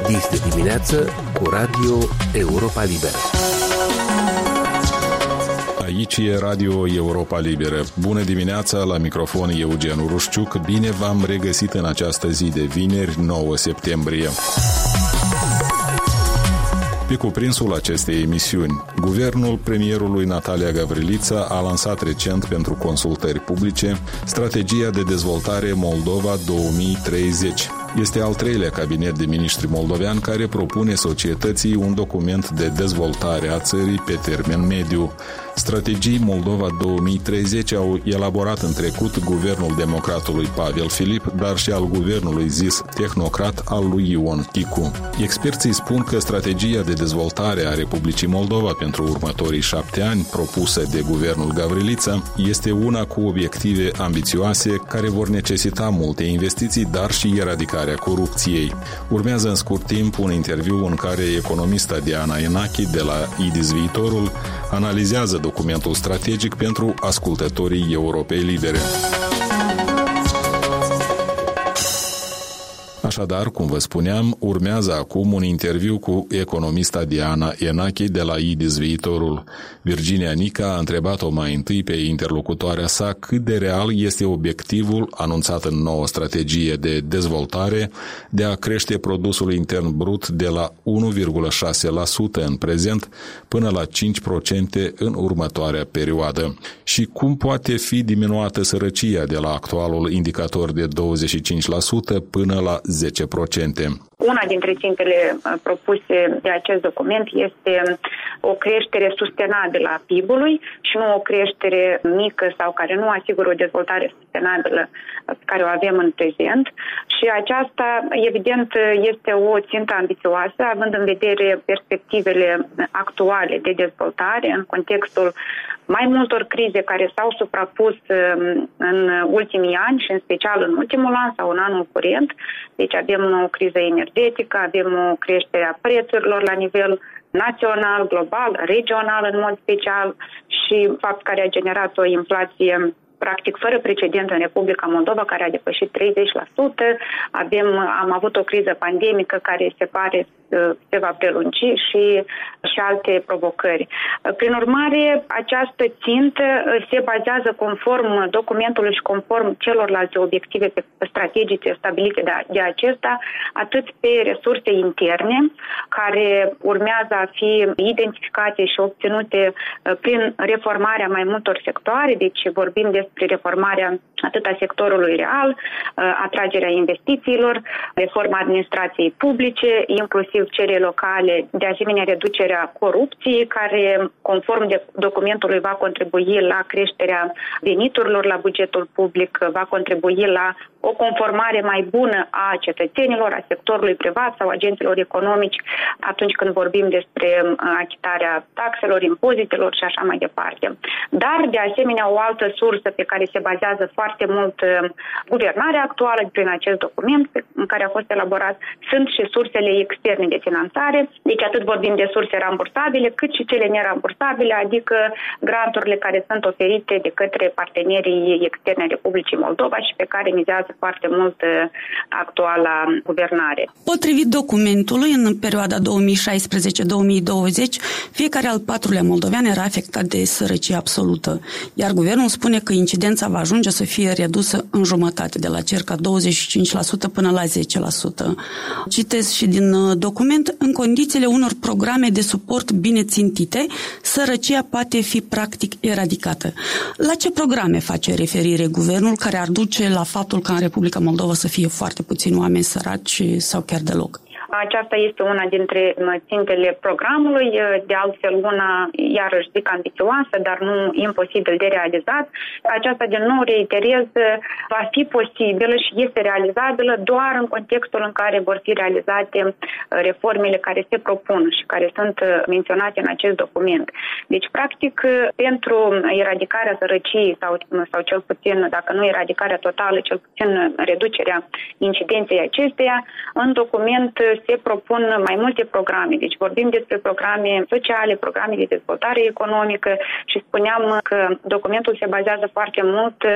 Este dimineață cu Radio Europa Liberă. Aici e Radio Europa Liberă. Bună dimineața, la microfon Eugen Urușciuc. Bine v-am regăsit în această zi de vineri, 9 septembrie. Pe cuprinsul acestei emisiuni, guvernul premierului Natalia Gavrilița a lansat recent pentru consultări publice Strategia de Dezvoltare Moldova 2030. Este al treilea cabinet de miniștri moldovean care propune societății un document de dezvoltare a țării pe termen mediu. Strategii Moldova 2030 au elaborat în trecut guvernul democratului Pavel Filip, dar și al guvernului zis tehnocrat al lui Ion Ticu. Experții spun că strategia de dezvoltare a Republicii Moldova pentru următorii 7 ani, propusă de guvernul Gavrilița, este una cu obiective ambițioase care vor necesita multe investiții, dar și eradicarea corupției. Urmează în scurt timp un interviu în care economista Diana Enache de la IDIS Viitorul analizează documentul strategic pentru ascultătorii Europei Libere. Așadar, cum vă spuneam, urmează acum un interviu cu economista Diana Enache de la IDIS Viitorul. Virginia Nica a întrebat-o mai întâi pe interlocutoarea sa cât de real este obiectivul anunțat în noua strategie de dezvoltare de a crește produsul intern brut de la 1,6% în prezent până la 5% în următoarea perioadă și cum poate fi diminuată sărăcia de la actualul indicator de 25% până la 10%. Una dintre țintele propuse de acest document este o creștere sustenabilă a PIB-ului și nu o creștere mică sau care nu asigură o dezvoltare sustenabilă pe care o avem în prezent. Și aceasta, evident, este o țintă ambițioasă, având în vedere perspectivele actuale de dezvoltare în contextul mai multor crize care s-au suprapus în ultimii ani și în special în ultimul an sau în anul curent. Deci avem o criză energetică, avem o creștere a prețurilor la nivel național, global, regional în mod special și fapt care a generat o inflație practic fără precedent în Republica Moldova, care a depășit 30%. Am avut o criză pandemică care se pare se va prelungi și alte provocări. Prin urmare, această țintă se bazează conform documentului și conform celorlalte obiective strategice stabilite de acesta, atât pe resurse interne, care urmează a fi identificate și obținute prin reformarea mai multor sectoare, deci vorbim despre reformarea atât a sectorului real, atragerea investițiilor, reforma administrației publice, inclusiv cele locale, de asemenea reducerea corupției, care, conform documentului, va contribui la creșterea veniturilor la bugetul public, va contribui la o conformare mai bună a cetățenilor, a sectorului privat sau agenților economici atunci când vorbim despre achitarea taxelor, impozitelor și așa mai departe. Dar, de asemenea, o altă sursă pe care se bazează foarte mult guvernarea actuală prin acest document în care a fost elaborat sunt și sursele externe de finanțare. Deci atât vorbim de surse rambursabile cât și cele nerambursabile, adică granturile care sunt oferite de către partenerii externe ai Republicii Moldova și pe care mizează foarte mult actuala guvernare. Potrivit documentului, în perioada 2016-2020, fiecare al patrulea moldovean era afectat de sărăcie absolută, iar guvernul spune că incidența va ajunge să fie redusă în jumătate, de la circa 25% până la 10%. Citez și din document, în condițiile unor programe de suport bine țintite, sărăcia poate fi practic eradicată. La ce programe face referire guvernul care ar duce la faptul că în Republica Moldova să fie foarte puțini oameni săraci sau chiar deloc? Aceasta este una dintre țintele programului, de altfel una, iarăși zic, ambițioasă, dar nu imposibil de realizat. Aceasta, din nou, reiterez, va fi posibilă și este realizabilă doar în contextul în care vor fi realizate reformele care se propun și care sunt menționate în acest document. Deci, practic, pentru eradicarea sărăciei sau cel puțin, dacă nu eradicarea totală, cel puțin reducerea incidenței acesteia, în document se propun mai multe programe. Deci vorbim despre programe sociale, programe de dezvoltare economică și spuneam că documentul se bazează foarte mult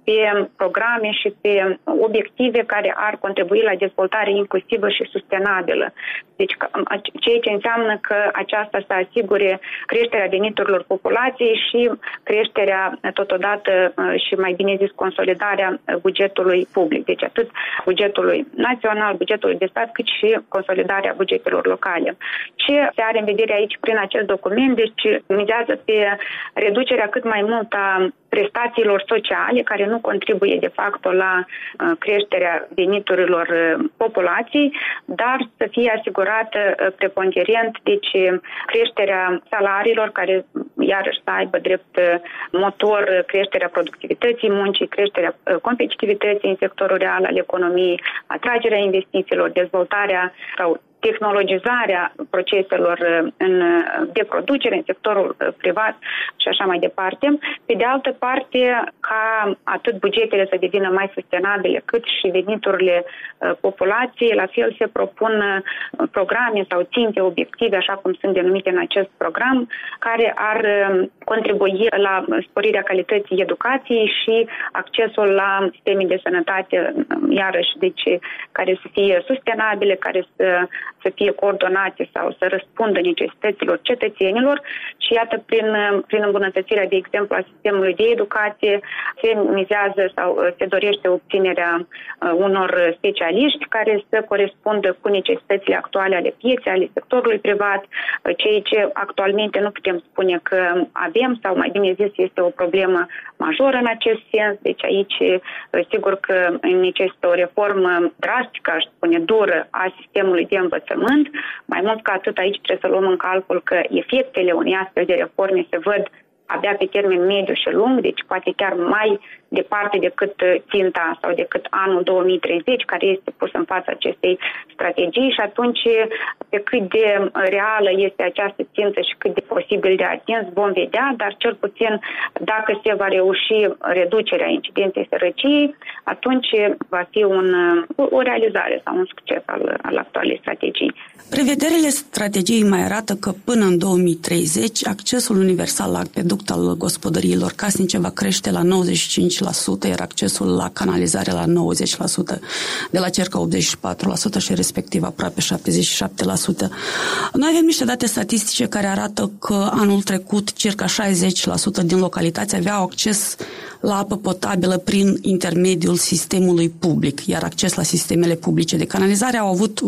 pe programe și pe obiective care ar contribui la dezvoltare inclusivă și sustenabilă. Deci ceea ce înseamnă că aceasta să asigure creșterea veniturilor populației și creșterea totodată și mai bine zis consolidarea bugetului public. Deci atât bugetului național, bugetului de stat, cât și consolidarea bugetelor locale. Ce se are în vedere aici prin acest document? Deci mizează pe reducerea cât mai mult a prestațiilor sociale care nu contribuie de fapt la creșterea veniturilor populației, dar să fie asigurată preponderent, deci creșterea salariilor care iarăși să aibă drept motor creșterea productivității muncii, creșterea competitivității în sectorul real al economiei, atragerea investițiilor, dezvoltarea sau tehnologizarea proceselor de producere în sectorul privat și așa mai departe. Pe de altă parte, ca atât bugetele să devină mai sustenabile, cât și veniturile populației, la fel se propun programe sau ținte obiective, așa cum sunt denumite în acest program, care ar contribui la sporirea calității educației și accesul la sisteme de sănătate, iarăși, deci, care să fie sustenabile, care să fie coordonate sau să răspundă necesităților cetățenilor și iată, prin îmbunătățirea, de exemplu, a sistemului de educație, se mizează sau se dorește obținerea unor specialiști care să corespundă cu necesitățile actuale ale pieței, ale sectorului privat, ceea ce actualmente nu putem spune că avem sau mai bine zis este o problemă majoră în acest sens. Deci aici sigur că necesită o reformă drastică, aș spune dură, a sistemului de învățământ. Mai mult ca atât, aici trebuie să luăm în calcul că efectele unei astfel de reforme se văd abia pe termen mediu și lung, deci poate chiar mai departe decât ținta sau decât anul 2030, care este pus în fața acestei strategii și atunci pe cât de reală este această țintă și cât de posibil de atins vom vedea, dar cel puțin dacă se va reuși reducerea incidenței sărăciei, atunci va fi o realizare sau un succes al actualei strategii. Prevederile strategiei mai arată că până în 2030 accesul universal la acveduct al gospodăriilor casnice va crește la 95%, iar accesul la canalizare la 90%, de la circa 84% și respectiv aproape 77%. Noi avem niște date statistice care arată că anul trecut circa 60% din localități aveau acces la apă potabilă prin intermediul sistemului public, iar acces la sistemele publice de canalizare au avut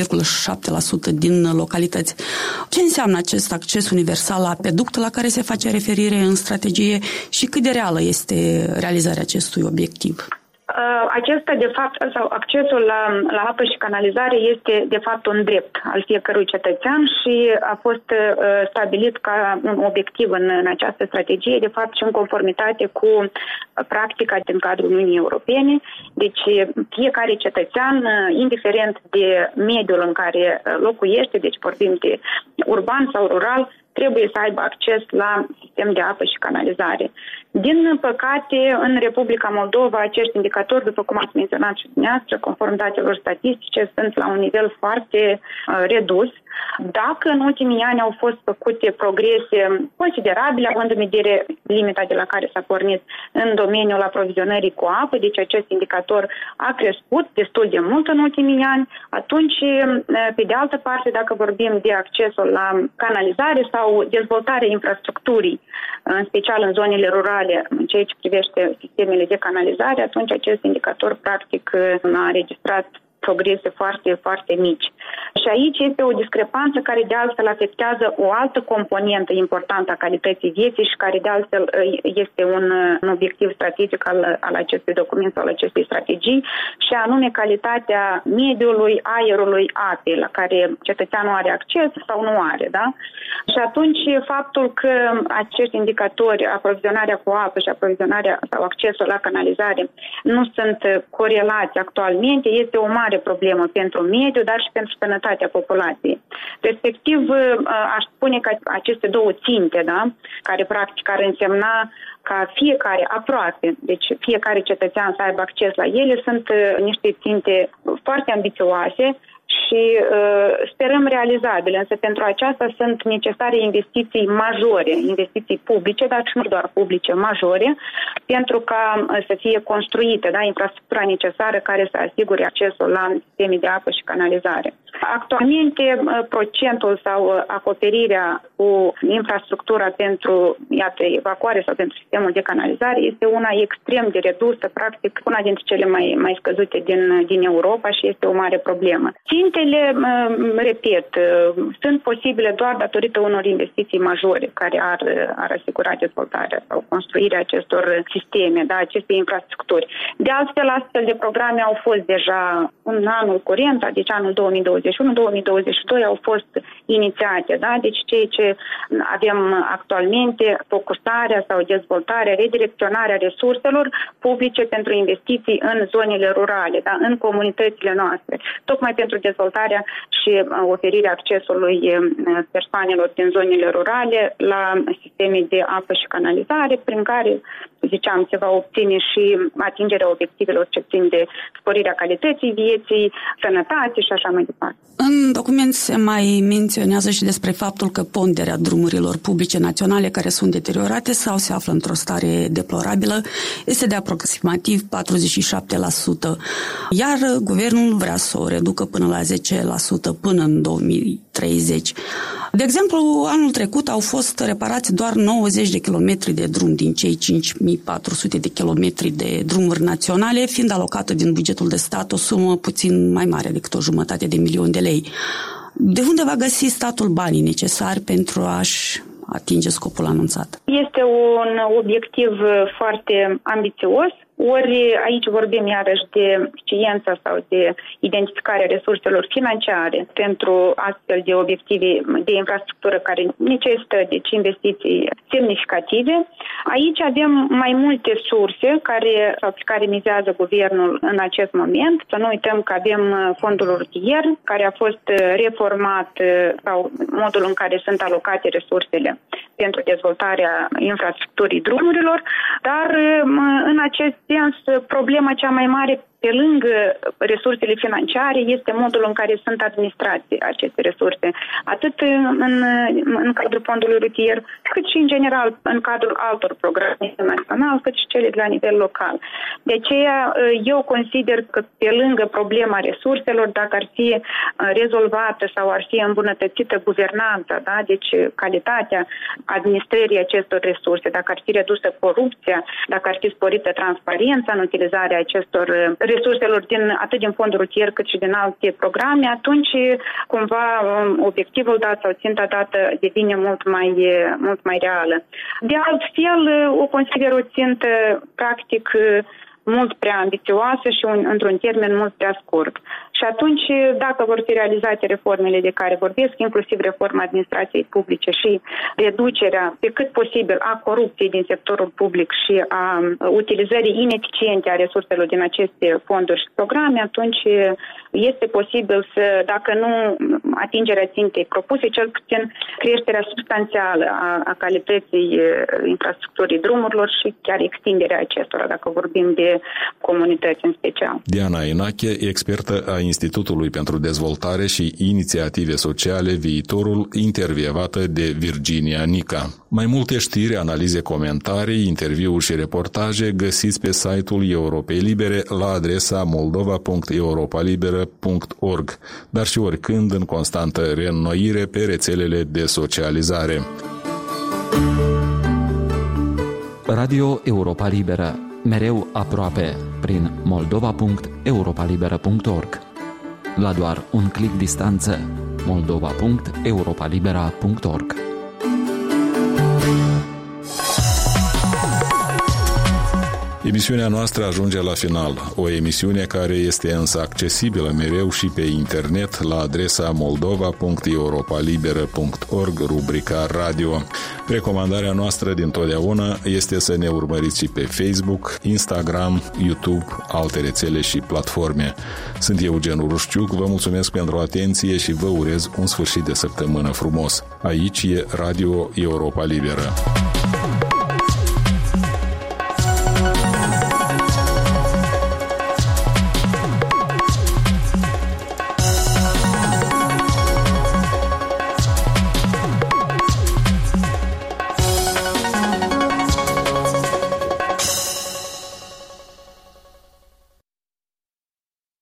8,7% din localități. Ce înseamnă acest acces universal la apeduct la care se face referire în strategie și cât de reală este realizarea acestui obiectiv? Acesta, de fapt, sau accesul la apă și canalizare este, de fapt, un drept al fiecărui cetățean și a fost stabilit ca un obiectiv în această strategie, de fapt, și în conformitate cu practica din cadrul Uniunii Europene. Deci, fiecare cetățean, indiferent de mediul în care locuiește, deci vorbim de urban sau rural, trebuie să aibă acces la sistem de apă și canalizare. Din păcate, în Republica Moldova, acești indicatori, după cum ați menționat și dumneavoastră, conform datelor statistice, sunt la un nivel foarte redus. Dacă în ultimii ani au fost făcute progrese considerabile, având în vedere limita de la care s-a pornit în domeniul aprovizionării cu apă, deci acest indicator a crescut destul de mult în ultimii ani, atunci, pe de altă parte, dacă vorbim de accesul la canalizare sau dezvoltarea infrastructurii, în special în zonele rurale, în ceea ce privește sistemele de canalizare, atunci acest indicator, practic, a înregistrat progrese foarte, foarte mici. Și aici este o discrepanță care de altfel afectează o altă componentă importantă a calității vieții și care de altfel este un obiectiv strategic al acestui document sau al acestei strategii și anume calitatea mediului, aerului, apei la care cetățeanul are acces sau nu are, da? Și atunci faptul că acești indicatori, aprovizionarea cu apă și aprovizionarea sau accesul la canalizare nu sunt corelați actualmente, este o mare problemă pentru mediu, dar și pentru sănătatea populației. Respectiv, aș spune că aceste două ținte, da, care practic ar însemna ca fiecare, aproape, deci fiecare cetățean să aibă acces la ele, sunt niște ținte foarte ambițioase și sperăm realizabile, însă pentru aceasta sunt necesare investiții majore, investiții publice, dar și nu doar publice, majore, pentru ca să fie construită, da, infrastructura necesară care să asigure accesul la sisteme de apă și canalizare. Actualmente, procentul sau acoperirea cu infrastructura pentru, iată, evacuare sau pentru sistemul de canalizare este una extrem de redusă, practic una dintre cele mai scăzute din Europa și este o mare problemă. Țintele, repet, sunt posibile doar datorită unor investiții majore care ar asigura dezvoltarea sau construirea acestor sisteme, da, aceste infrastructuri. De altfel, astfel de programe au fost deja în anul curent, adică anul 2021-2022 au fost inițiate, da? Deci ceea ce avem actualmente, focusarea sau dezvoltarea, redirecționarea resurselor publice pentru investiții în zonele rurale, da? În comunitățile noastre, tocmai pentru dezvoltarea și oferirea accesului persoanelor din zonele rurale la sisteme de apă și canalizare, prin care, ziceam, se va obține și atingerea obiectivelor ce țin de sporirea calității vieții, sănătate și așa mai departe. În document se mai menționează și despre faptul că ponderea drumurilor publice naționale care sunt deteriorate sau se află într-o stare deplorabilă este de aproximativ 47%, iar guvernul vrea să o reducă până la 10% până în 2030. De exemplu, anul trecut au fost reparați doar 90 de kilometri de drum din cei 5400 de kilometri de drumuri naționale, fiind alocată din bugetul de stat o sumă puțin mai mare decât 1,5 milion de lei. De unde va găsi statul banii necesari pentru a-și atinge scopul anunțat? Este un obiectiv foarte ambițios. Ori aici vorbim iarăși de știință sau de identificarea resurselor financiare pentru astfel de obiective de infrastructură care necesită deci investiții semnificative. Aici avem mai multe surse pe care mizează guvernul în acest moment. Să nu uităm că avem fondul rutier care a fost reformat sau modul în care sunt alocate resursele pentru dezvoltarea infrastructurii drumurilor, dar în acest sens problema cea mai mare pe lângă resursele financiare este modul în care sunt administrate aceste resurse, atât în cadrul fondului rutier, cât și în general în cadrul altor programe naționale, cât și cele de la nivel local. De aceea eu consider că pe lângă problema resurselor, dacă ar fi rezolvată sau ar fi îmbunătățită guvernanța, da? Deci calitatea administrării acestor resurse, dacă ar fi redusă corupția, dacă ar fi sporită transparența în utilizarea acestor resurselor atât din fondul rutier cât și din alte programe, atunci cumva obiectivul dat sau ținta dată devine mult mai reală. De altfel, o consider o țintă practic mult prea ambițioasă și într-un termen mult prea scurt. Și atunci, dacă vor fi realizate reformele de care vorbesc, inclusiv reforma administrației publice și reducerea pe cât posibil a corupției din sectorul public și a utilizării ineficiente a resurselor din aceste fonduri și programe, atunci este posibil să, dacă nu atingerea țintei propuse, cel puțin creșterea substanțială a calității infrastructurii drumurilor și chiar extinderea acestora, dacă vorbim de comunități în special. Diana Inache, expertă a Institutului pentru Dezvoltare și Inițiative Sociale Viitorul, intervievată de Virginia Nica. Mai multe știri, analize, comentarii, interviuri și reportaje găsiți pe site-ul Europei Libere la adresa moldova.europalibera.org, dar și oricând în constantă reînnoire pe rețelele de socializare. Radio Europa Liberă, mereu aproape, prin moldova.europalibera.org. La doar un click distanță, moldova.europalibera.org. Emisiunea noastră ajunge la final, o emisiune care este însă accesibilă mereu și pe internet la adresa moldova.europalibera.org, rubrica radio. Recomandarea noastră dintotdeauna este să ne urmăriți și pe Facebook, Instagram, YouTube, alte rețele și platforme. Sunt Eugen Urușciuc, vă mulțumesc pentru atenție și vă urez un sfârșit de săptămână frumos. Aici e Radio Europa Liberă.